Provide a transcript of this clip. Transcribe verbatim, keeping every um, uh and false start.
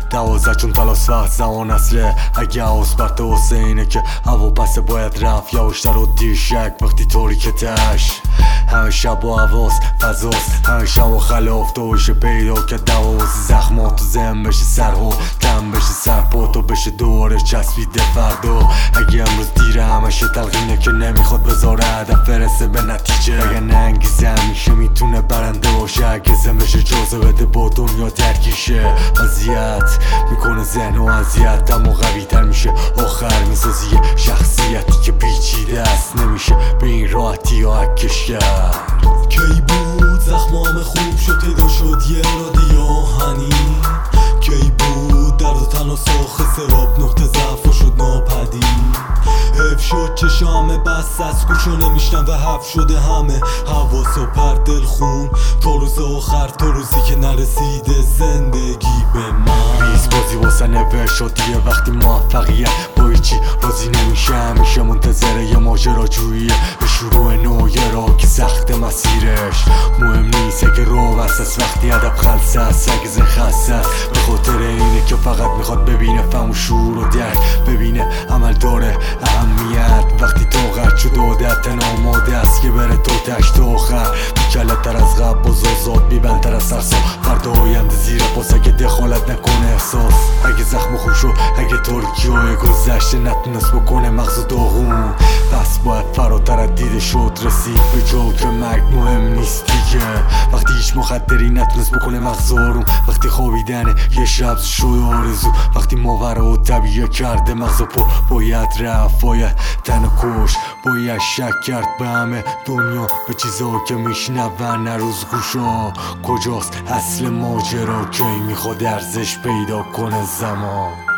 دوازده چون تلاس وقت زمان اصله. اگه حواس برت حسینه که هوا پسه باید رفت یواشتر و دیر شک وقتی طوری که تش همه شب و حواس فضاست، همه شب و خلاف تو بشه پیدا که دواسی زخمات تو ذهن بشه سرها تم بشه سرپا تو بشه دوباره چسبیده فردا. اگه امروز دیره همشه تلقینه که نمیخواد بذاره هدف برسه به نتیجه. اگه ننگیزه همیشه میتونه برنده باشه، اگه زن بشه جازه بده با دنیا درگیشه. اذیت میکنه ذهن و اذیت اما قوی تر میشه آخر میسازی شخصیتی که پیچیده است نمیشه به این راحتی ها حکش کرد. کی بود زخمام خوب شد پیدا شد یه رادی آهنی، کی بود درد و تن و ساخ سراب نقطه ضعف و شد ناپدید. حف شد چشامه بس از گوش و نمیشنم و حف شده همه حواس و پر دل خون تا روز آخر تا روزی که نرسیده زندگی به من. ریز بازی واسه نوه شدیه وقتی موفقیت با هیچی راضی نمیشه همیشه منتظره یه ماجراجوییه به شروع نو یه راه که سخت مسیرش مهم نیست اگه رو بس وقتی ادب خلصه است اگه ذهن خسته است به خاطر اینه که فقط میخواد ببینه فهم و شعور و درک ببینه عمل داره اهمیت وقتی طاقت شد عادت آماده است که بره تو تش تا آخر بیکلت تر از قبل باز آزاد بیبند تر از سرسا فردا آینده زیر پاس اگه دخالت نکنه احساس اگه زخم خون شد اگه ترکیه گذشته نتونست بکنه مغز و داغون پس باید فراتر از دیده شد رسید به جا که مرگ مهم نیست دیگه. وقتی هیچ مخدری نتونست بکنه مغز آروم وقتی خوابیدنه یه شب شد آرزو وقتی ماوره و طبیعه کرده مغز پر باید رفت باید تن کش باید شک کرد به همه دنیا به چیزا که میشنون نه روز گوشا کجاست اصل ماجرا کی میخواد ارزش پیدا کنه زمان.